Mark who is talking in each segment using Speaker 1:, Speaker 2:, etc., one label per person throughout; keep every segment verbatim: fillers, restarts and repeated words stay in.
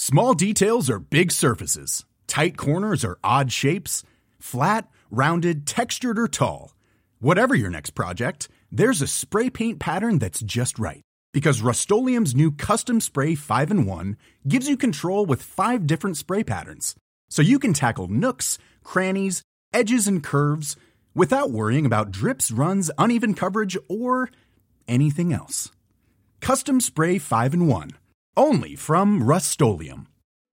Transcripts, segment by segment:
Speaker 1: Small details are big surfaces. Tight corners are odd shapes. Flat, rounded, textured, or tall. Whatever your next project, there's a spray paint pattern that's just right. Because Rust-Oleum's new Custom Spray five in one gives you control with five different spray patterns. So you can tackle nooks, crannies, edges, and curves without worrying about drips, runs, uneven coverage, or anything else. Custom Spray five in one. Only from Rust-Oleum.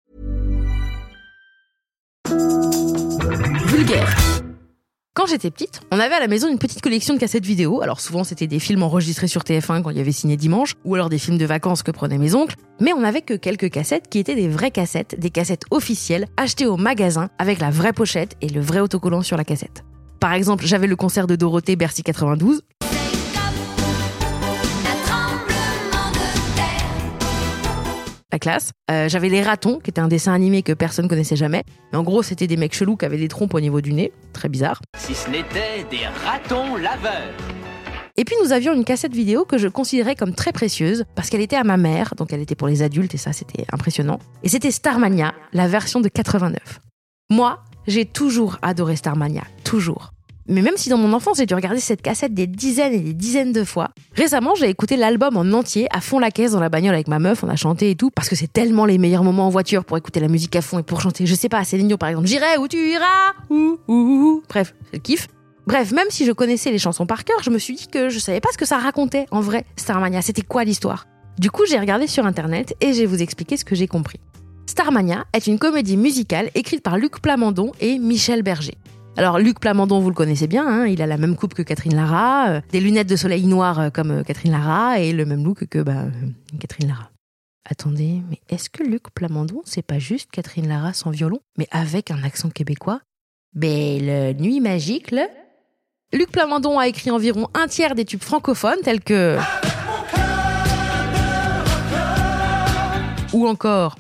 Speaker 2: Vulgaire. Quand j'étais petite, on avait à la maison une petite collection de cassettes vidéo. Alors souvent c'était des films enregistrés sur T F un quand il y avait Ciné Dimanche, ou alors des films de vacances que prenaient mes oncles. Mais on n'avait que quelques cassettes qui étaient des vraies cassettes, des cassettes officielles, achetées au magasin avec la vraie pochette et le vrai autocollant sur la cassette. Par exemple, j'avais le concert de Dorothée Bercy quatre-vingt-douze. La classe. Euh, j'avais Les Ratons, qui était un dessin animé que personne connaissait jamais. Mais en gros, c'était des mecs chelous qui avaient des trompes au niveau du nez. Très bizarre.
Speaker 3: Si ce n'était des ratons laveurs.
Speaker 2: Et puis nous avions une cassette vidéo que je considérais comme très précieuse parce qu'elle était à ma mère, donc elle était pour les adultes et ça c'était impressionnant. Et c'était Starmania, la version de quatre-vingt-neuf. Moi, j'ai toujours adoré Starmania, toujours. Mais même si dans mon enfance j'ai dû regarder cette cassette des dizaines et des dizaines de fois, récemment j'ai écouté l'album en entier à fond la caisse dans la bagnole avec ma meuf, on a chanté et tout, parce que c'est tellement les meilleurs moments en voiture pour écouter la musique à fond et pour chanter, je sais pas, Céline Dion par exemple, j'irai où tu iras, ouh, ouh, ouh. Bref, c'est le kiff. Bref, même si je connaissais les chansons par cœur, je me suis dit que je savais pas ce que ça racontait en vrai, Starmania, c'était quoi l'histoire ? Du coup, j'ai regardé sur internet et je vais vous expliquer ce que j'ai compris. Starmania est une comédie musicale écrite par Luc Plamondon et Michel Berger. Alors Luc Plamondon, vous le connaissez bien, hein, il a la même coupe que Catherine Lara, euh, des lunettes de soleil noires euh, comme euh, Catherine Lara et le même look que bah, euh, Catherine Lara. Attendez, mais est-ce que Luc Plamondon, c'est pas juste Catherine Lara sans violon, mais avec un accent québécois ? Belle nuit magique, le... Luc Plamondon a écrit environ un tiers des tubes francophones tels que... Ou encore...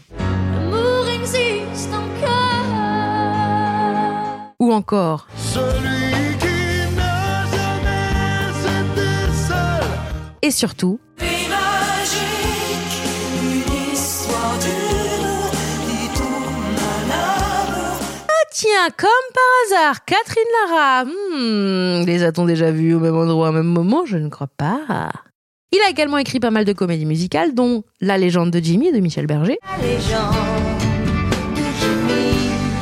Speaker 2: Ou encore...
Speaker 4: Celui qui n'a jamais été seul.
Speaker 2: Et surtout...
Speaker 4: Vie magique, une histoire d'amour qui tourne à l'amour.
Speaker 2: Ah tiens, comme par hasard, Catherine Lara. Hmm, les a-t-on déjà vus au même endroit, au même moment ? Je ne crois pas. Il a également écrit pas mal de comédies musicales, dont La légende de Jimmy de Michel Berger.
Speaker 4: La légende de Jimmy.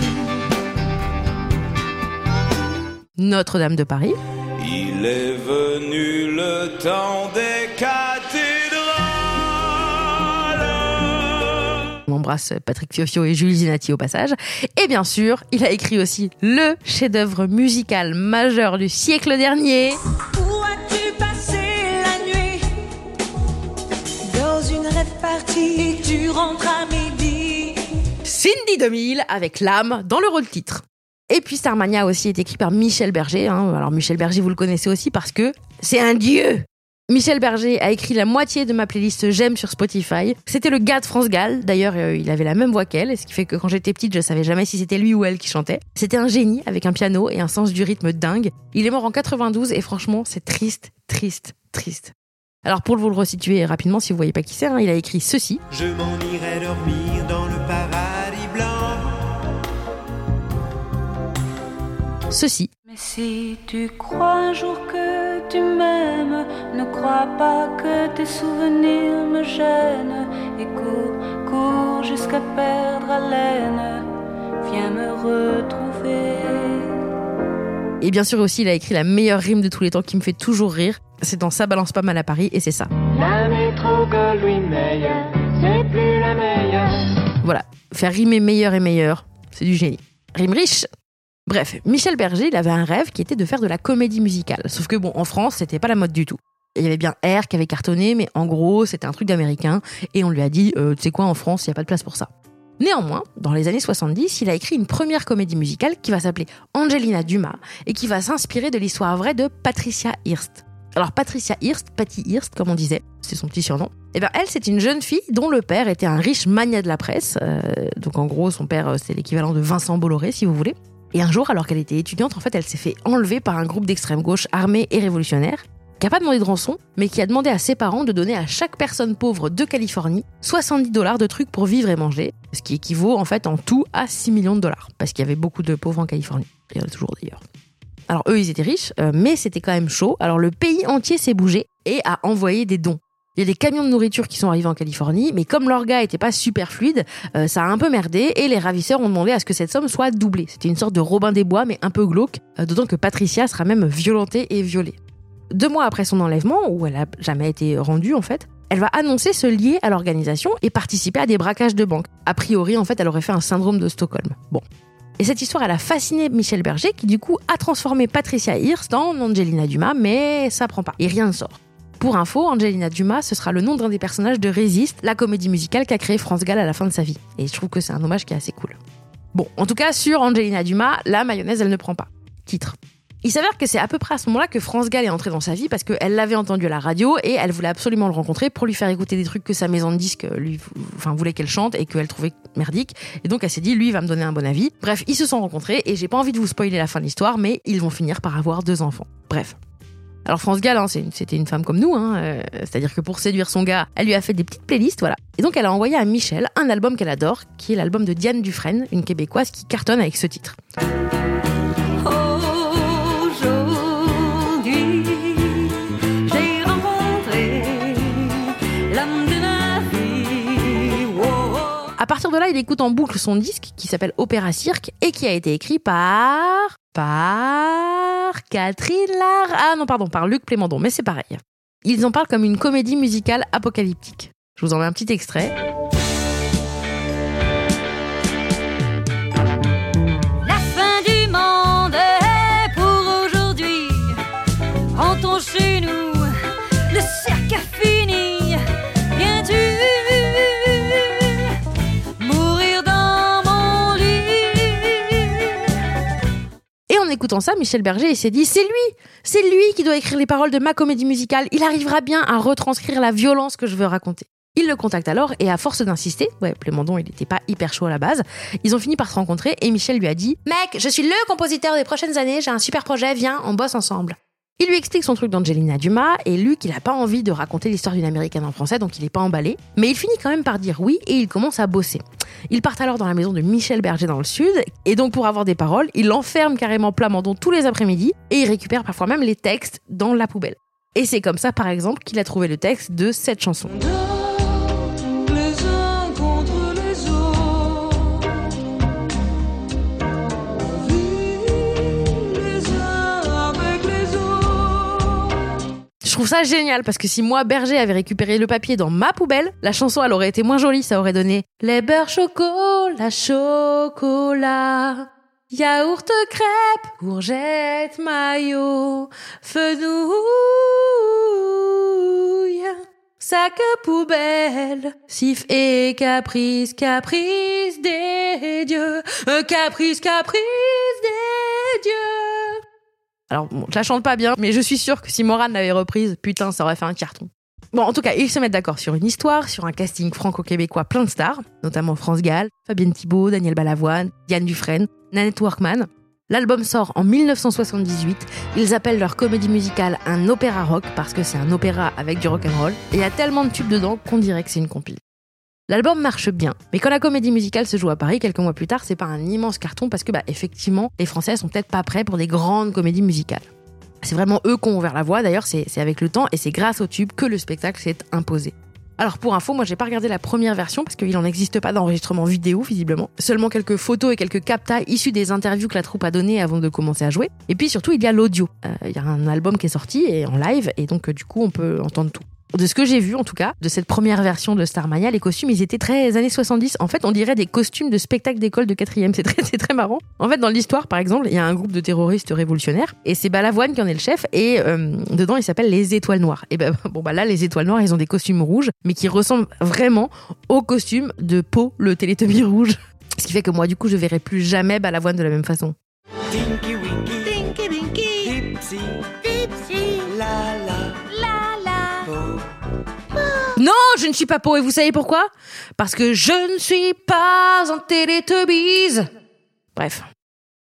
Speaker 2: Notre-Dame de Paris.
Speaker 4: Il est venu le temps des cathédrales.
Speaker 2: On embrasse Patrick Fiofio et Jules Zenati au passage. Et bien sûr, il a écrit aussi le chef-d'œuvre musical majeur du siècle dernier.
Speaker 5: Où as-tu passé la nuit ? Dans une rêve partie et tu rentres à midi.
Speaker 2: Cindy deux mille avec L'âme dans le rôle titre. Et puis Starmania a aussi été écrit par Michel Berger. Hein. Alors Michel Berger, vous le connaissez aussi parce que c'est un dieu. Michel Berger a écrit la moitié de ma playlist J'aime sur Spotify. C'était le gars de France Gall. D'ailleurs, euh, il avait la même voix qu'elle, ce qui fait que quand j'étais petite, je savais jamais si c'était lui ou elle qui chantait. C'était un génie avec un piano et un sens du rythme dingue. Il est mort en quatre-vingt-douze et franchement, c'est triste, triste, triste. Alors pour vous le resituer rapidement, si vous voyez pas qui c'est, hein, il a écrit ceci.
Speaker 6: Je m'en irai dormir dans le paradis blanc.
Speaker 2: Ceci.
Speaker 5: Mais si tu crois un jour que tu m'aimes, ne crois pas que tes souvenirs me gênent. Et cours, cours jusqu'à perdre haleine. Viens me retrouver.
Speaker 2: Et bien sûr aussi, il a écrit la meilleure rime de tous les temps qui me fait toujours rire. C'est dans Ça balance pas mal à Paris et c'est ça.
Speaker 7: La métropole, oui, meilleure, c'est plus la meilleure.
Speaker 2: Voilà, faire rimer meilleur et meilleur, c'est du génie. Rime riche. Bref, Michel Berger, il avait un rêve qui était de faire de la comédie musicale. Sauf que bon, en France, c'était pas la mode du tout. Il y avait bien R qui avait cartonné, mais en gros, c'était un truc d'américain. Et on lui a dit, euh, tu sais quoi, en France, il n'y a pas de place pour ça. Néanmoins, dans les années soixante-dix, il a écrit une première comédie musicale qui va s'appeler Angelina Dumas et qui va s'inspirer de l'histoire vraie de Patricia Hearst. Alors Patricia Hearst, Patty Hearst comme on disait, c'est son petit surnom. Et ben elle, c'est une jeune fille dont le père était un riche magnat de la presse. Euh, donc en gros, son père, c'est l'équivalent de Vincent Bolloré, si vous voulez. Et un jour, alors qu'elle était étudiante, en fait, elle s'est fait enlever par un groupe d'extrême gauche armé et révolutionnaire. qui n'a pas demandé de rançon, mais qui a demandé à ses parents de donner à chaque personne pauvre de Californie soixante-dix dollars de trucs pour vivre et manger, ce qui équivaut en fait en tout à six millions de dollars, parce qu'il y avait beaucoup de pauvres en Californie. Il y en a toujours d'ailleurs. Alors eux, ils étaient riches, euh, mais c'était quand même chaud. Alors le pays entier s'est bougé et a envoyé des dons. Il y a des camions de nourriture qui sont arrivés en Californie, mais comme l'orga était pas super fluide, euh, ça a un peu merdé et les ravisseurs ont demandé à ce que cette somme soit doublée. C'était une sorte de Robin des Bois, mais un peu glauque, euh, d'autant que Patricia sera même violentée et violée. Deux mois après son enlèvement, où elle a jamais été rendue en fait, elle va annoncer se lier à l'organisation et participer à des braquages de banque. A priori, en fait, elle aurait fait un syndrome de Stockholm. Bon. Et cette histoire, elle a fasciné Michel Berger, qui du coup a transformé Patricia Hearst en Angelina Dumas, mais ça prend pas. Et rien ne sort. Pour info, Angelina Dumas, ce sera le nom d'un des personnages de Résiste, la comédie musicale qu'a créée France Gall à la fin de sa vie. Et je trouve que c'est un hommage qui est assez cool. Bon, en tout cas, sur Angelina Dumas, la mayonnaise, elle ne prend pas. Titre. Il s'avère que c'est à peu près à ce moment-là que France Gall est entrée dans sa vie parce qu'elle l'avait entendu à la radio et elle voulait absolument le rencontrer pour lui faire écouter des trucs que sa maison de disques lui, enfin, voulait qu'elle chante et qu'elle trouvait merdique. Et donc elle s'est dit, lui, il va me donner un bon avis. Bref, ils se sont rencontrés et j'ai pas envie de vous spoiler la fin de l'histoire, mais ils vont finir par avoir deux enfants. Bref. Alors France Gall, hein, c'est une, c'était une femme comme nous, hein, euh, c'est-à-dire que pour séduire son gars, elle lui a fait des petites playlists, voilà. Et donc elle a envoyé à Michel un album qu'elle adore, qui est l'album de Diane Dufresne, une Québécoise qui cartonne avec ce titre. À partir de là, il écoute en boucle son disque qui s'appelle Opéra Cirque et qui a été écrit par... par... Catherine Lar... Ah non, pardon, par Luc Plémondon, mais c'est pareil. Ils en parlent comme une comédie musicale apocalyptique. Je vous en mets un petit extrait.
Speaker 5: La fin du monde est pour aujourd'hui. Rentrons chez nous, le cirque a fini. Viens-tu mourir dans mon lit?
Speaker 2: Et en écoutant ça, Michel Berger il s'est dit, c'est lui, c'est lui qui doit écrire les paroles de ma comédie musicale. Il arrivera bien à retranscrire la violence que je veux raconter. Il le contacte alors et à force d'insister, ouais, Plémondon il n'était pas hyper chaud à la base, ils ont fini par se rencontrer et Michel lui a dit « Mec, je suis le compositeur des prochaines années, j'ai un super projet, viens, on bosse ensemble ». Il lui explique son truc d'Angelina Dumas et Luc il a pas envie de raconter l'histoire d'une américaine en français donc il est pas emballé, mais il finit quand même par dire oui et il commence à bosser. Ils partent alors dans la maison de Michel Berger dans le sud et donc pour avoir des paroles, il enferme carrément Plamondon tous les après-midi et il récupère parfois même les textes dans la poubelle. Et c'est comme ça par exemple qu'il a trouvé le texte de cette chanson. Je trouve ça génial parce que si moi, Berger, avait récupéré le papier dans ma poubelle, la chanson, elle aurait été moins jolie. Ça aurait donné les beurre chocolat, chocolat, yaourt crêpe, courgette, maillot, fenouil, sac poubelle, sif et caprice, caprice des dieux, caprice, caprice des dieux. Alors, bon, je la chante pas bien, mais je suis sûre que si Morane l'avait reprise, putain, ça aurait fait un carton. Bon, en tout cas, ils se mettent d'accord sur une histoire, sur un casting franco-québécois plein de stars, notamment France Gall, Fabienne Thibault, Daniel Balavoine, Diane Dufresne, Nanette Workman. L'album sort en dix-neuf cent soixante-dix-huit. Ils appellent leur comédie musicale un opéra rock parce que c'est un opéra avec du rock'n'roll. Et il y a tellement de tubes dedans qu'on dirait que c'est une compile. L'album marche bien, mais quand la comédie musicale se joue à Paris quelques mois plus tard, c'est pas un immense carton parce que, bah, effectivement, les Français sont peut-être pas prêts pour des grandes comédies musicales. C'est vraiment eux qui ont ouvert la voie, d'ailleurs, c'est, c'est avec le temps et c'est grâce au tube que le spectacle s'est imposé. Alors pour info, moi j'ai pas regardé la première version parce qu'il n'en existe pas d'enregistrement vidéo visiblement. Seulement quelques photos et quelques captas issus des interviews que la troupe a données avant de commencer à jouer. Et puis surtout il y a l'audio. Euh, il y a un album qui est sorti et en live et donc euh, du coup on peut entendre tout. De ce que j'ai vu en tout cas, de cette première version de Starmania, les costumes ils étaient très années soixante-dix. En fait on dirait des costumes de spectacle d'école de quatrième, c'est très, c'est très marrant. En fait dans l'histoire par exemple, il y a un groupe de terroristes révolutionnaires et c'est Balavoine qui en est le chef et euh, dedans il s'appelle les Étoiles Noires. Et ben bon bah là les Étoiles Noires ils ont des costumes rouges mais qui ressemblent vraiment aux costumes de Po, le Télétubby rouge. Ce qui fait que moi du coup je verrai plus jamais Balavoine de la même façon.
Speaker 6: Tinky Winky, Tinky Winky, Dipsy, Dipsy, la la, la la, Po.
Speaker 2: Non, je ne suis pas Po et vous savez pourquoi ? Parce que je ne suis pas un Télétubbies. Bref.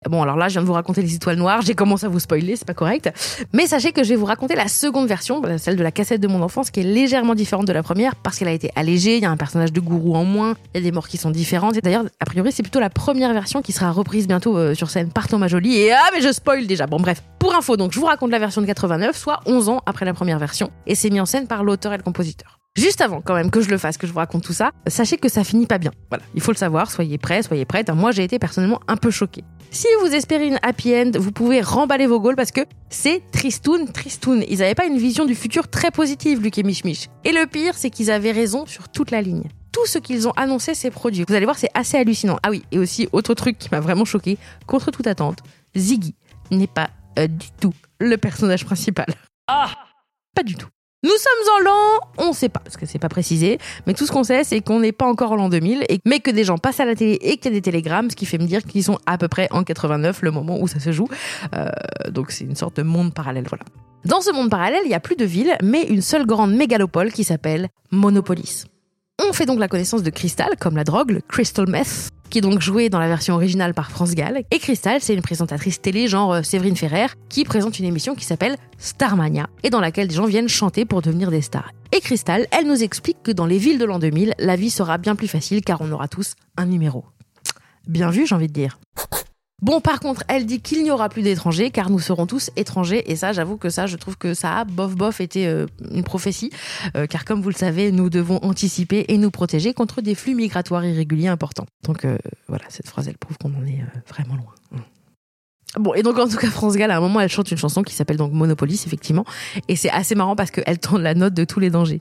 Speaker 2: Bon, alors là, je viens de vous raconter les étoiles noires, j'ai commencé à vous spoiler, c'est pas correct. Mais sachez que je vais vous raconter la seconde version, celle de la cassette de mon enfance, qui est légèrement différente de la première, parce qu'elle a été allégée, il y a un personnage de gourou en moins, il y a des morts qui sont différentes. Et d'ailleurs, a priori, c'est plutôt la première version qui sera reprise bientôt euh, sur scène par Thomas Joly. Et ah, mais je spoil déjà. Bon, bref. Pour info, donc, je vous raconte la version de quatre-vingt-neuf, soit onze ans après la première version. Et c'est mis en scène par l'auteur et le compositeur. Juste avant, quand même, que je le fasse, que je vous raconte tout ça, sachez que ça finit pas bien. Voilà, il faut le savoir, soyez prêts, soyez prêtes. Moi, j'ai été personnellement un peu choquée. Si vous espérez une happy end, vous pouvez remballer vos goals parce que c'est tristoun, tristoun. Ils avaient pas une vision du futur très positive, Luc et Mich Mich. Et le pire, c'est qu'ils avaient raison sur toute la ligne. Tout ce qu'ils ont annoncé s'est produit. Vous allez voir, c'est assez hallucinant. Ah oui, et aussi, autre truc qui m'a vraiment choquée, contre toute attente, Ziggy n'est pas euh, du tout le personnage principal. Ah, pas du tout. Nous sommes en l'an, on sait pas, parce que c'est pas précisé, mais tout ce qu'on sait, c'est qu'on n'est pas encore en l'an deux mille, et, mais que des gens passent à la télé et qu'il y a des télégrammes, ce qui fait me dire qu'ils sont à peu près en quatre-vingt-neuf, le moment où ça se joue. Euh, donc c'est une sorte de monde parallèle, voilà. Dans ce monde parallèle, il n'y a plus de ville, mais une seule grande mégalopole qui s'appelle Monopolis. On fait donc la connaissance de Crystal, comme la drogue, le Crystal Meth, qui est donc joué dans la version originale par France Gall. Et Crystal, c'est une présentatrice télé genre Séverine Ferrer, qui présente une émission qui s'appelle Starmania, et dans laquelle des gens viennent chanter pour devenir des stars. Et Crystal, elle nous explique que dans les villes de l'an deux mille, la vie sera bien plus facile car on aura tous un numéro. Bien vu, j'ai envie de dire. Bon, par contre, elle dit qu'il n'y aura plus d'étrangers, car nous serons tous étrangers, et ça, j'avoue que ça, je trouve que ça a, bof bof, été euh, une prophétie, euh, car comme vous le savez, nous devons anticiper et nous protéger contre des flux migratoires irréguliers importants. Donc euh, voilà, cette phrase, elle prouve qu'on en est euh, vraiment loin. Bon, et donc en tout cas, France Gall, à un moment, elle chante une chanson qui s'appelle donc Monopolis, effectivement, et c'est assez marrant parce qu'elle tourne la note de tous les dangers.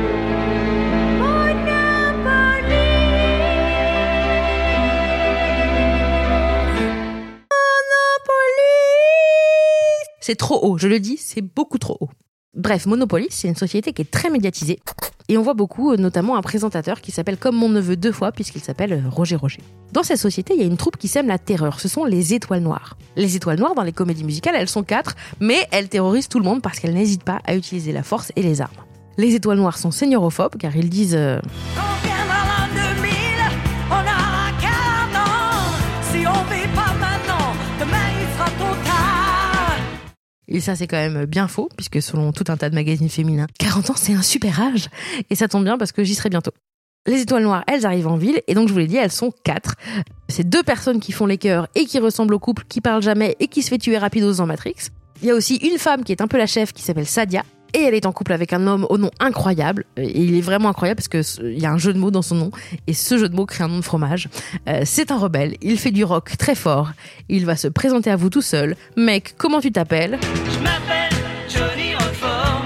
Speaker 2: C'est trop haut, je le dis, c'est beaucoup trop haut. Bref, Monopolis, c'est une société qui est très médiatisée. Et on voit beaucoup, notamment un présentateur qui s'appelle comme mon neveu deux fois, puisqu'il s'appelle Roger Roger. Dans cette société, il y a une troupe qui sème la terreur. Ce sont les Étoiles Noires. Les Étoiles Noires, dans les comédies musicales, elles sont quatre, mais elles terrorisent tout le monde parce qu'elles n'hésitent pas à utiliser la force et les armes. Les Étoiles Noires sont seigneurophobes, car ils disent... Euh...
Speaker 6: On viendra l'an deux mille, on aura quarante ans. Si on vit pas maintenant, demain il sera trop tard.
Speaker 2: Et ça, c'est quand même bien faux, puisque selon tout un tas de magazines féminins, quarante ans, c'est un super âge. Et ça tombe bien parce que j'y serai bientôt. Les Étoiles Noires, elles arrivent en ville, et donc je vous l'ai dit, elles sont quatre. C'est deux personnes qui font les chœurs et qui ressemblent au couple, qui parlent jamais et qui se fait tuer rapidos dans Matrix. Il y a aussi une femme qui est un peu la chef, qui s'appelle Sadia, et elle est en couple avec un homme au nom incroyable. Et il est vraiment incroyable parce qu'il y a un jeu de mots dans son nom, et ce jeu de mots crée un nom de fromage. Euh, c'est un rebelle, il fait du rock très fort, il va se présenter à vous tout seul. Mec, comment tu t'appelles ?
Speaker 3: Je m'appelle Johnny Roquefort.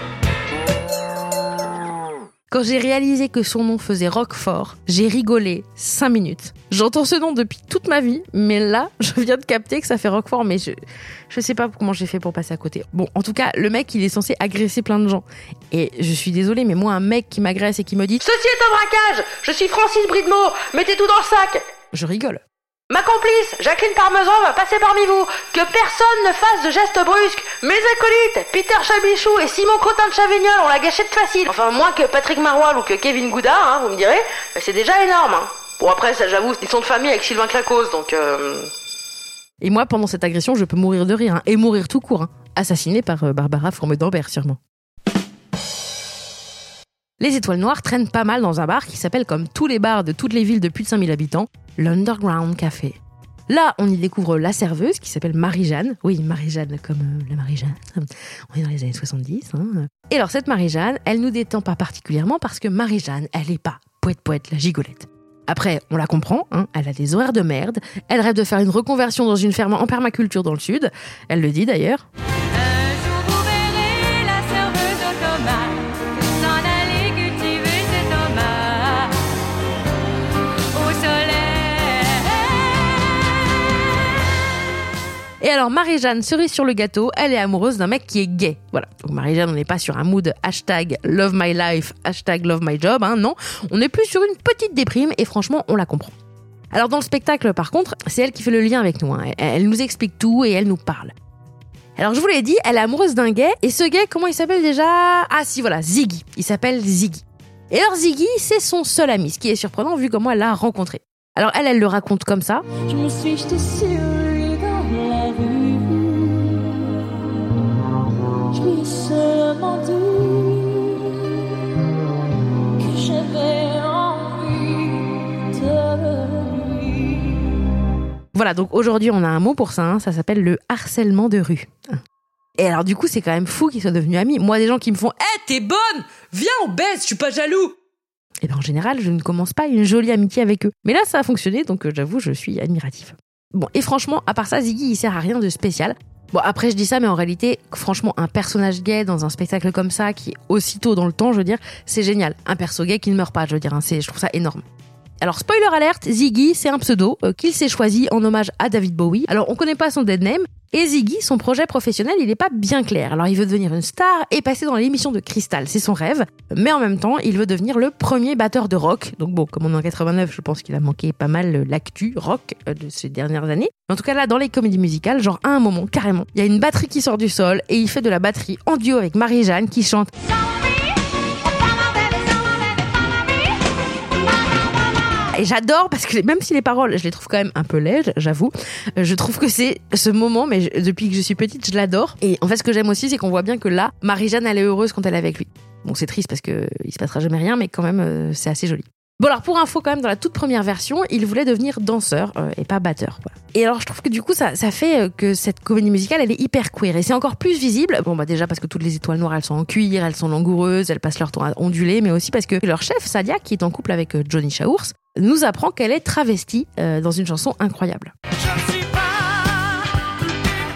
Speaker 2: Quand j'ai réalisé que son nom faisait Roquefort, j'ai rigolé cinq minutes. J'entends ce nom depuis toute ma vie, mais là, je viens de capter que ça fait Roquefort, mais je, je sais pas comment j'ai fait pour passer à côté. Bon, en tout cas, le mec, il est censé agresser plein de gens. Et je suis désolée, mais moi, un mec qui m'agresse et qui me dit « Ceci est un braquage! Je suis Francis Bridemont! Mettez tout dans le sac !» Je rigole. Ma complice, Jacqueline Parmesan, va passer parmi vous. Que personne ne fasse de gestes brusques. Mes acolytes, Peter Chabichou et Simon Crottin de Chavignol ont la gâchette facile. Enfin, moins que Patrick Maroilles ou que Kevin Goudard, hein, vous me direz. C'est déjà énorme. Hein. Bon, après, ça, j'avoue, ils sont de famille avec Sylvain Clacos, donc... Euh... Et moi, pendant cette agression, je peux mourir de rire, hein, et mourir tout court. Hein. Assassinée par euh, Barbara Fourme-Dambert, sûrement. Les Étoiles Noires traînent pas mal dans un bar qui s'appelle, comme tous les bars de toutes les villes de plus de cinq mille habitants, l'Underground Café. Là, on y découvre la serveuse qui s'appelle Marie-Jeanne. Oui, Marie-Jeanne comme euh, la Marie-Jeanne. On est dans les années soixante-dix. Hein. Et alors, cette Marie-Jeanne, elle nous détend pas particulièrement parce que Marie-Jeanne, elle est pas poète-poète, la gigolette. Après, on la comprend, hein, elle a des horaires de merde. Elle rêve de faire une reconversion dans une ferme en permaculture dans le sud. Elle le dit d'ailleurs. Et alors Marie-Jeanne, cerise sur le gâteau, elle est amoureuse d'un mec qui est gay. Voilà. Donc Marie-Jeanne, on n'est pas sur un mood hashtag love my life, hashtag love my job, hein, non. On est plus sur une petite déprime et franchement, on la comprend. Alors dans le spectacle, par contre, c'est elle qui fait le lien avec nous. Hein. Elle, elle nous explique tout et elle nous parle. Alors je vous l'ai dit, elle est amoureuse d'un gay. Et ce gay, comment il s'appelle déjà ? Ah si, voilà, Ziggy. Il s'appelle Ziggy. Et alors Ziggy, c'est son seul ami, ce qui est surprenant vu comment elle l'a rencontré. Alors elle, elle le raconte comme ça.
Speaker 5: Je me suis jetée sur lui. tellement dit que j'avais envie de lui.
Speaker 2: Voilà, donc aujourd'hui on a un mot pour ça, hein, ça s'appelle le harcèlement de rue. Et alors du coup c'est quand même fou qu'ils soient devenus amis. Moi, des gens qui me font « Eh, t'es bonne, viens on baise, je suis pas jaloux !» Et ben en général je ne commence pas une jolie amitié avec eux. Mais là ça a fonctionné, donc euh, j'avoue je suis admirative. Bon, et franchement, à part ça, Ziggy il sert à rien de spécial. Bon, après je dis ça, mais en réalité, franchement, un personnage gay dans un spectacle comme ça, qui est aussitôt dans le temps, je veux dire, c'est génial. Un perso gay qui ne meurt pas, je veux dire, hein, c'est, je trouve ça énorme. Alors, spoiler alert, Ziggy, c'est un pseudo euh, qu'il s'est choisi en hommage à David Bowie. Alors, on connaît pas son dead name, et Ziggy, son projet professionnel, il est pas bien clair. Alors, il veut devenir une star et passer dans l'émission de Crystal, c'est son rêve. Mais en même temps, il veut devenir le premier batteur de rock. Donc bon, comme on est en quatre-vingt-neuf, je pense qu'il a manqué pas mal l'actu rock de ces dernières années. Mais en tout cas, là, dans les comédies musicales, genre à un moment, carrément, il y a une batterie qui sort du sol et il fait de la batterie en duo avec Marie-Jeanne qui chante... Et j'adore parce que même si les paroles, je les trouve quand même un peu laides, j'avoue, je trouve que c'est ce moment, mais je, depuis que je suis petite, je l'adore. Et en fait, ce que j'aime aussi, c'est qu'on voit bien que là, Marie-Jeanne, elle est heureuse quand elle est avec lui. Bon, c'est triste parce que il se passera jamais rien, mais quand même, euh, c'est assez joli. Bon, alors pour info, quand même, dans la toute première version, il voulait devenir danseur euh, et pas batteur. Voilà. Et alors, je trouve que du coup, ça, ça fait que cette comédie musicale, elle est hyper queer. Et c'est encore plus visible. Bon, bah déjà parce que toutes les étoiles noires, elles sont en cuir, elles sont langoureuses, elles passent leur temps à onduler, mais aussi parce que leur chef, Sadia, qui est en couple avec Johnny Chaours, nous apprend qu'elle est travestie euh, dans une chanson incroyable.
Speaker 6: Je ne suis pas une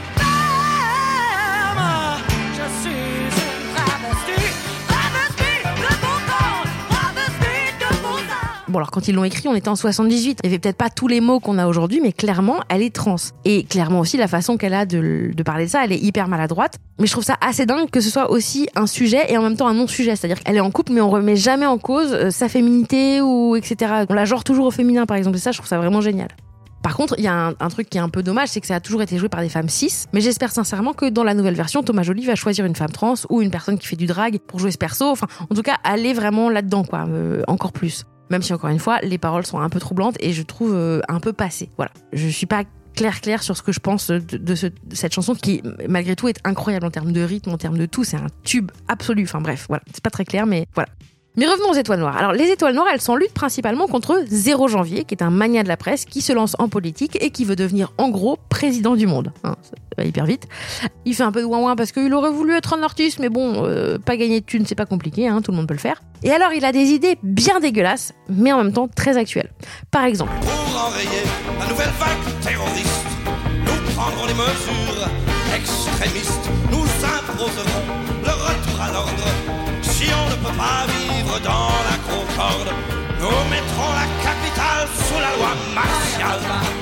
Speaker 6: femme, je suis une travestie, travestie de bon temps, travestie de bon temps.
Speaker 2: Bon, alors quand ils l'ont écrit, on était en soixante-dix-huit. Il y avait peut-être pas tous les mots qu'on a aujourd'hui, mais clairement, elle est trans. Et clairement aussi, la façon qu'elle a de, de parler de ça, elle est hyper maladroite. Mais je trouve ça assez dingue que ce soit aussi un sujet et en même temps un non-sujet. C'est-à-dire qu'elle est en couple, mais on remet jamais en cause sa féminité ou et cetera. On la genre toujours au féminin, par exemple. Et ça, je trouve ça vraiment génial. Par contre, il y a un, un truc qui est un peu dommage, c'est que ça a toujours été joué par des femmes cis. Mais j'espère sincèrement que dans la nouvelle version, Thomas Joly va choisir une femme trans ou une personne qui fait du drag pour jouer ce perso. Enfin, en tout cas, aller vraiment là-dedans, quoi. Euh, encore plus. Même si, encore une fois, les paroles sont un peu troublantes et je trouve euh, un peu passées. Voilà. Je suis pas clair clair sur ce que je pense de, de, ce, de cette chanson qui, malgré tout, est incroyable en termes de rythme, en termes de tout. C'est un tube absolu. Enfin bref, voilà. C'est pas très clair, mais voilà. Mais revenons aux étoiles noires. Alors, les étoiles noires, elles s'en luttent principalement contre Zéro Janvier, qui est un magnat de la presse qui se lance en politique et qui veut devenir, en gros, président du monde. Hein, ça va hyper vite. Il fait un peu de ouin-ouin parce qu'il aurait voulu être un artiste, mais bon, euh, pas gagner de thunes, c'est pas compliqué, hein, tout le monde peut le faire. Et alors, il a des idées bien dégueulasses, mais en même temps très actuelles. Par exemple...
Speaker 4: Pour enrayer la nouvelle vague terroriste, nous prendrons les mesures extrémistes. Nous imposerons le retour à l'ordre. Si on ne peut pas vivre dans la concorde, nous mettrons la capitale sous la loi martiale.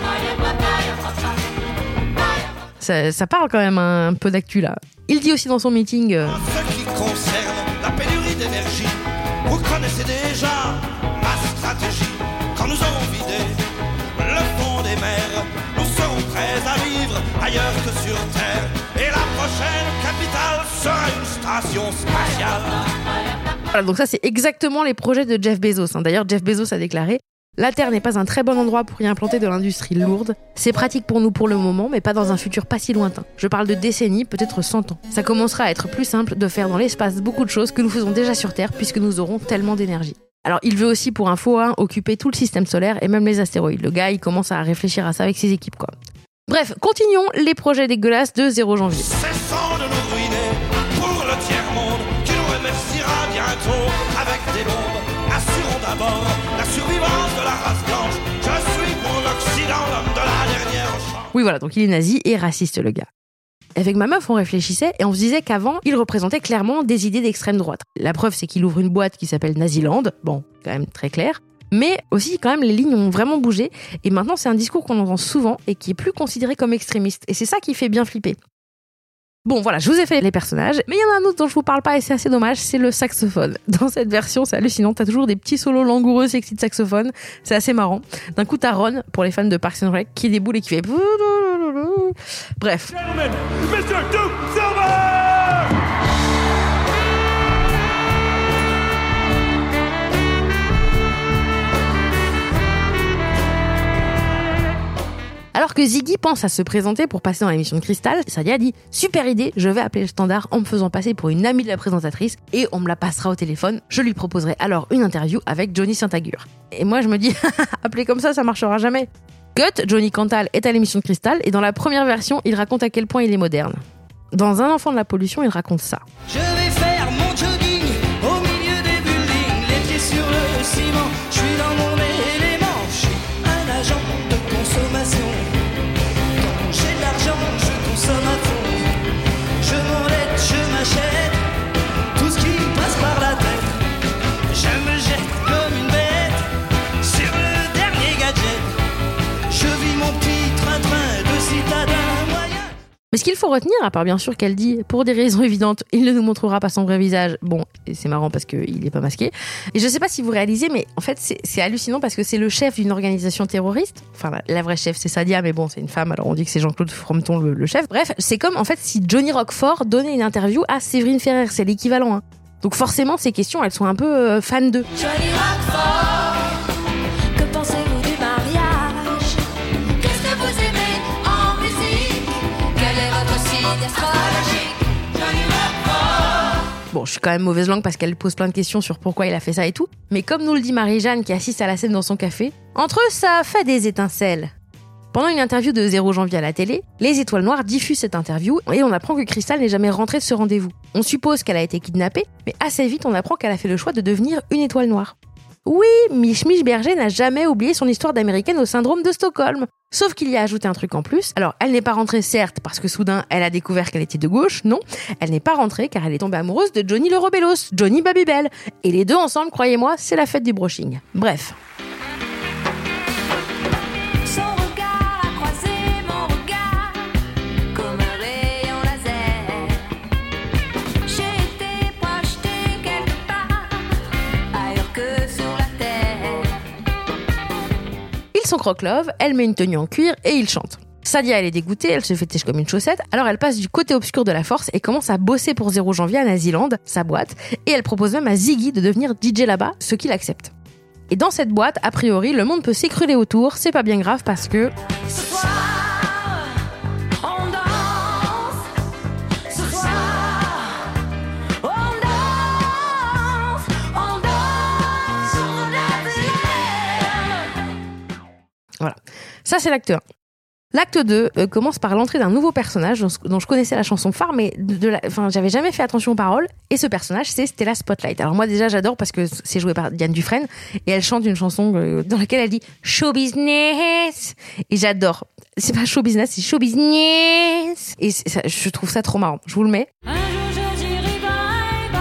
Speaker 2: Ça, ça parle quand même un peu d'actu là. Il dit aussi dans son meeting... Euh...
Speaker 4: En ce qui concerne la pénurie d'énergie, vous connaissez déjà ma stratégie. Quand nous aurons vidé le fond des mers, nous serons prêts à vivre ailleurs que sur Terre. Et la prochaine capitale sera une station spatiale.
Speaker 2: Voilà, donc ça c'est exactement les projets de Jeff Bezos. Hein. D'ailleurs, Jeff Bezos a déclaré « La Terre n'est pas un très bon endroit pour y implanter de l'industrie lourde. C'est pratique pour nous pour le moment, mais pas dans un futur pas si lointain. Je parle de décennies, peut-être cent ans. Ça commencera à être plus simple de faire dans l'espace beaucoup de choses que nous faisons déjà sur Terre puisque nous aurons tellement d'énergie. » Alors, il veut aussi, pour info, hein, occuper tout le système solaire et même les astéroïdes. Le gars, il commence à réfléchir à ça avec ses équipes, quoi. Bref, continuons les projets dégueulasses de Zéro Janvier.
Speaker 4: Cessons de nous ruiner pour le tiers-monde qui nous remerciera bientôt avec des bombes. Assurons d'abord la survivance de la race blanche. Je suis pour l'Occident l'homme de la dernière chance.
Speaker 2: Oui, voilà, donc il est nazi et raciste, le gars. Avec ma meuf, on réfléchissait et on se disait qu'avant, il représentait clairement des idées d'extrême droite. La preuve, c'est qu'il ouvre une boîte qui s'appelle Naziland. Bon, quand même très clair. Mais aussi, quand même, les lignes ont vraiment bougé. Et maintenant, c'est un discours qu'on entend souvent et qui est plus considéré comme extrémiste. Et c'est ça qui fait bien flipper. Bon, voilà, je vous ai fait les personnages. Mais il y en a un autre dont je vous parle pas et c'est assez dommage, c'est le saxophone. Dans cette version, c'est hallucinant. T'as toujours des petits solos langoureux, sexy de saxophone. C'est assez marrant. D'un coup, t'as Ron, pour les fans de Parks and Rec, qui déboule et qui fait... Bref.
Speaker 8: Gentlemen, mister Duke Silver!
Speaker 2: Alors Alors que Ziggy pense à se présenter pour passer dans l'émission de Cristal, Sadia dit « Super idée, je vais appeler le standard en me faisant passer pour une amie de la présentatrice et on me la passera au téléphone. Je lui proposerai alors une interview avec Johnny Saint-Agur. » Et moi je me dis « Appeler comme ça, ça marchera jamais. » Cut, Johnny Cantal est à l'émission de Cristal et dans la première version, il raconte à quel point il est moderne. Dans Un enfant de la pollution, il raconte ça.
Speaker 4: Je vais faire mon jogging au milieu des buildings, les pieds sur le ciment. Je suis dans mon élément, je suis un agent de consommation. Quand j'ai de l'argent, je consomme à fond. Je m'endette, je m'achète tout ce qui me passe par la tête. Je me jette comme une bête sur le dernier gadget. Je vis mon petit train-train de citadin moyen.
Speaker 2: Mais ce qu'il faut retenir, à part bien sûr qu'elle dit, pour des raisons évidentes, il ne nous montrera pas son vrai visage. Bon, et c'est marrant parce qu'il n'est pas masqué. Et je sais pas si vous réalisez, mais en fait, c'est, c'est hallucinant parce que c'est le chef d'une organisation terroriste. Enfin, la, la vraie chef, c'est Sadia, mais bon, c'est une femme, alors on dit que c'est Jean-Claude Frometon le, le chef. Bref, c'est comme en fait si Johnny Roquefort donnait une interview à Séverine Ferrer, c'est l'équivalent. Hein. Donc forcément, ces questions, elles sont un peu euh, fans d'eux.
Speaker 6: Johnny Roquefort, que pensez-vous du mariage? Qu'est-ce que vous aimez en musique? Quel est votre signe astrologique? Johnny Roquefort.
Speaker 2: Bon, je suis quand même mauvaise langue parce qu'elle pose plein de questions sur pourquoi il a fait ça et tout. Mais comme nous le dit Marie-Jeanne qui assiste à la scène dans son café, entre eux, ça a fait des étincelles. Pendant une interview de zéro janvier à la télé, les Étoiles Noires diffusent cette interview et on apprend que Cristal n'est jamais rentrée de ce rendez-vous. On suppose qu'elle a été kidnappée, mais assez vite on apprend qu'elle a fait le choix de devenir une étoile noire. Oui, Mich Mich Berger n'a jamais oublié son histoire d'américaine au syndrome de Stockholm. Sauf qu'il y a ajouté un truc en plus. Alors, elle n'est pas rentrée certes parce que soudain elle a découvert qu'elle était de gauche, non. Elle n'est pas rentrée car elle est tombée amoureuse de Johnny le Rebellos, Johnny Babybel. Et les deux ensemble, croyez-moi, c'est la fête du brushing. Bref.
Speaker 6: Son regard a croisé mon regard comme un rayon laser. J'ai été projetée quelque part ailleurs que sur la terre.
Speaker 2: Ils sont croque-love, elle met une tenue en cuir et ils chantent. Sadia, elle est dégoûtée, elle se fait têche comme une chaussette, alors elle passe du côté obscur de la force et commence à bosser pour zéro janvier à Naziland, sa boîte, et elle propose même à Ziggy de devenir D J là-bas, ce qu'il accepte. Et dans cette boîte, a priori, le monde peut s'écrouler autour, c'est pas bien grave parce que...
Speaker 6: Ce soir, on danse. Ce soir, on danse. On danse sur la terre.
Speaker 2: Voilà. Ça, c'est l'acte un. L'acte deux euh, commence par l'entrée d'un nouveau personnage dont, dont je connaissais la chanson phare, mais de, de la, enfin, j'avais jamais fait attention aux paroles. Et ce personnage, c'est Stella Spotlight. Alors moi, déjà, j'adore parce que c'est joué par Diane Dufresne et elle chante une chanson euh, dans laquelle elle dit « Show business ». Et j'adore. C'est pas show business, c'est show business. Et c'est, ça, je trouve ça trop marrant. Je vous le mets.
Speaker 6: Un jour je dirai bye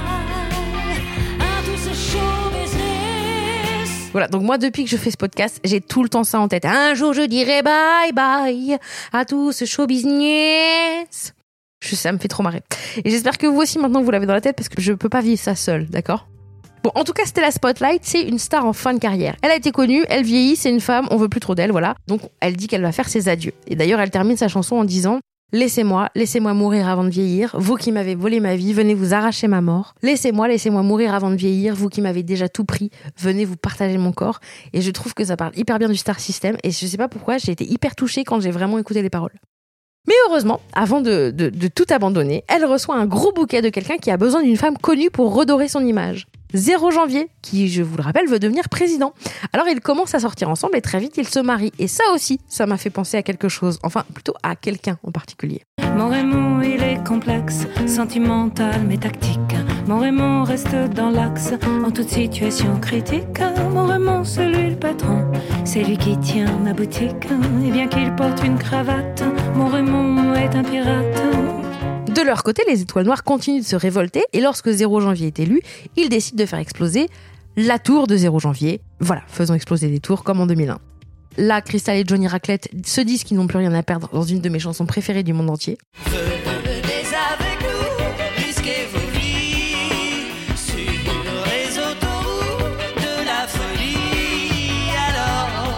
Speaker 6: bye à tout ce show business.
Speaker 2: Voilà, donc moi, depuis que je fais ce podcast, j'ai tout le temps ça en tête. Un jour, je dirai bye bye à tout ce show business. Je, ça me fait trop marrer. Et j'espère que vous aussi, maintenant, vous l'avez dans la tête parce que je peux pas vivre ça seule, d'accord ? Bon, en tout cas, Stella Spotlight, c'est une star en fin de carrière. Elle a été connue, elle vieillit, c'est une femme, on veut plus trop d'elle, voilà. Donc, elle dit qu'elle va faire ses adieux. Et d'ailleurs, elle termine sa chanson en disant... Laissez-moi, laissez-moi mourir avant de vieillir. Vous qui m'avez volé ma vie, venez vous arracher ma mort. Laissez-moi, laissez-moi mourir avant de vieillir. Vous qui m'avez déjà tout pris, venez vous partager mon corps. Et je trouve que ça parle hyper bien du Star System. Et je sais pas pourquoi, j'ai été hyper touchée quand j'ai vraiment écouté les paroles. Mais heureusement, avant de, de, de tout abandonner, elle reçoit un gros bouquet de quelqu'un qui a besoin d'une femme connue pour redorer son image. zéro janvier, qui, je vous le rappelle, veut devenir président. Alors ils commencent à sortir ensemble et très vite ils se marient. Et ça aussi, ça m'a fait penser à quelque chose. Enfin, plutôt à quelqu'un en particulier.
Speaker 5: Mon Raymond, il est complexe, sentimental mais tactique. Mon Raymond reste dans l'axe en toute situation critique. Mon Raymond, c'est lui le patron, c'est lui qui tient ma boutique. Et bien qu'il porte une cravate, mon Raymond est un pirate.
Speaker 2: De leur côté, les Étoiles Noires continuent de se révolter et lorsque zéro janvier est élu, ils décident de faire exploser la tour de zéro janvier. Voilà, faisons exploser des tours comme en deux mille un. Là, Cristal et Johnny Raclette se disent qu'ils n'ont plus rien à perdre dans une de mes chansons préférées du monde entier.
Speaker 4: Venez avec nous, risquez vos vies sur les autoroutes de la folie. Alors,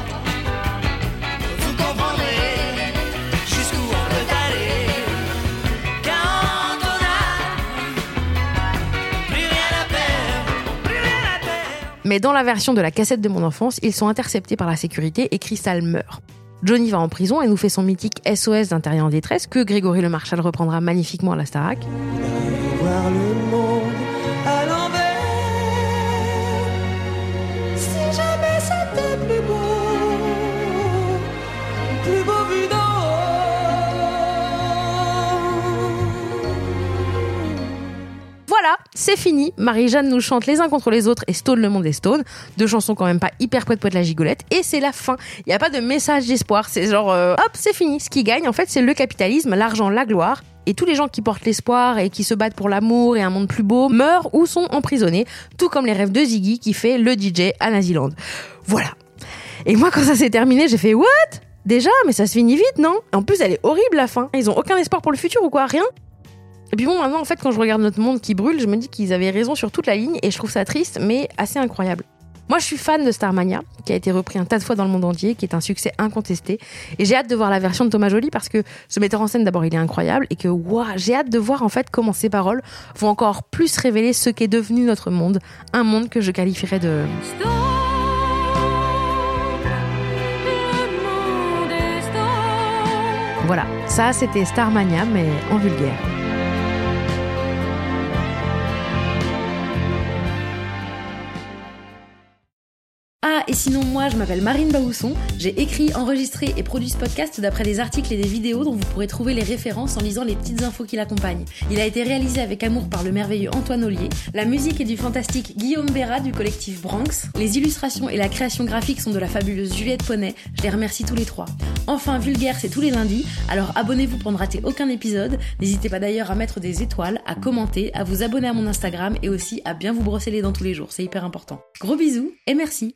Speaker 4: vous comprendrez jusqu'où on peut aller. Quand on a plus rien à perdre, plus rien à perdre.
Speaker 2: Mais dans la version de la cassette de mon enfance, ils sont interceptés par la sécurité et Cristal meurt. Johnny va en prison et nous fait son mythique S O S d'un terrier en détresse que Grégory Le Marchal reprendra magnifiquement à la Starac.
Speaker 4: Voir le monde à l'envers. Si jamais c'était plus beau, plus beau vu d'en
Speaker 2: Voilà, c'est fini. Marie-Jeanne nous chante Les uns contre les autres et Stone le monde est Stone. Deux chansons quand même pas hyper poète poète la gigolette. Et c'est la fin. Il n'y a pas de message d'espoir. C'est genre, euh, hop, c'est fini. Ce qui gagne, en fait, c'est le capitalisme, l'argent, la gloire. Et tous les gens qui portent l'espoir et qui se battent pour l'amour et un monde plus beau meurent ou sont emprisonnés. Tout comme les rêves de Ziggy qui fait le D J à Naziland. Voilà. Et moi, quand ça s'est terminé, j'ai fait « What ? Déjà ? Mais ça se finit vite, non ?» En plus, elle est horrible, la fin. Ils ont aucun espoir pour le futur ou quoi ? Rien ? Et puis bon, maintenant, en fait, quand je regarde notre monde qui brûle, je me dis qu'ils avaient raison sur toute la ligne et je trouve ça triste, mais assez incroyable. Moi, je suis fan de Starmania, qui a été repris un tas de fois dans le monde entier, qui est un succès incontesté. Et j'ai hâte de voir la version de Thomas Joly parce que ce metteur en scène, d'abord, il est incroyable et que, waouh, j'ai hâte de voir, en fait, comment ses paroles vont encore plus révéler ce qu'est devenu notre monde. Un monde que je qualifierais de...
Speaker 5: Stone, le monde est stone.
Speaker 2: Voilà, ça, c'était Starmania, mais en vulgaire.
Speaker 9: Ah, et sinon, moi, je m'appelle Marine Baousson. J'ai écrit, enregistré et produit ce podcast d'après des articles et des vidéos dont vous pourrez trouver les références en lisant les petites infos qui l'accompagnent. Il a été réalisé avec amour par le merveilleux Antoine Ollier. La musique est du fantastique Guillaume Bérat du collectif Branx. Les illustrations et la création graphique sont de la fabuleuse Juliette Poney. Je les remercie tous les trois. Enfin, Vulgaire, c'est tous les lundis. Alors abonnez-vous pour ne rater aucun épisode. N'hésitez pas d'ailleurs à mettre des étoiles, à commenter, à vous abonner à mon Instagram et aussi à bien vous brosser les dents tous les jours. C'est hyper important. Gros bisous et merci.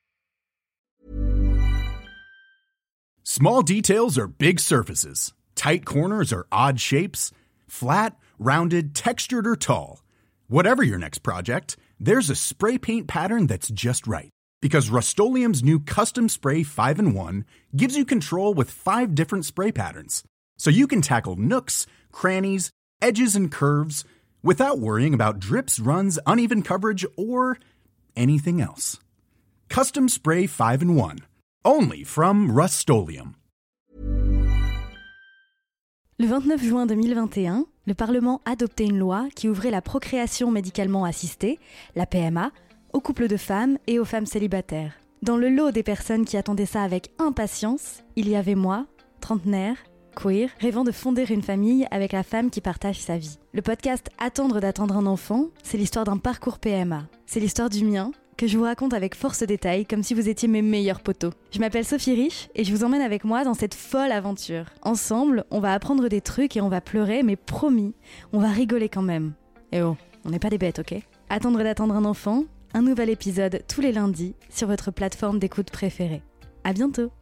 Speaker 1: Small details are big surfaces. Tight corners are odd shapes. Flat, rounded, textured, or tall. Whatever your next project, there's a spray paint pattern that's just right. Because Rust-Oleum's new Custom Spray five in one gives you control with five different spray patterns. So you can tackle nooks, crannies, edges, and curves without worrying about drips, runs, uneven coverage, or anything else. Custom Spray five in one. Only from Rust-Oleum.
Speaker 10: Le vingt-neuf juin deux mille vingt et un, le Parlement adoptait une loi qui ouvrait la procréation médicalement assistée, la P M A, aux couples de femmes et aux femmes célibataires. Dans le lot des personnes qui attendaient ça avec impatience, il y avait moi, trentenaire, queer, rêvant de fonder une famille avec la femme qui partage sa vie. Le podcast Attendre d'attendre un enfant, c'est l'histoire d'un parcours P M A. C'est l'histoire du mien, que je vous raconte avec force détail, comme si vous étiez mes meilleurs potos. Je m'appelle Sophie Rich et je vous emmène avec moi dans cette folle aventure. Ensemble, on va apprendre des trucs et on va pleurer, mais promis, on va rigoler quand même. Et oh, on n'est pas des bêtes, ok ? Attendre d'attendre un enfant, un nouvel épisode tous les lundis sur votre plateforme d'écoute préférée. À bientôt.